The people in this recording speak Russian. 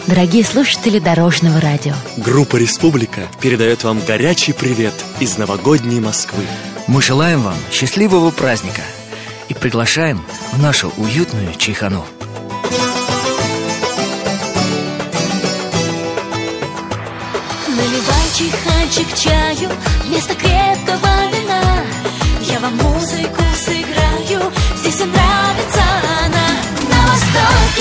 дорогие слушатели Дорожного радио. Группа «Республика» передает вам горячий привет из новогодней Москвы. Мы желаем вам счастливого праздника и приглашаем в нашу уютную чайхану. Наливай чайханчик чаю, вместо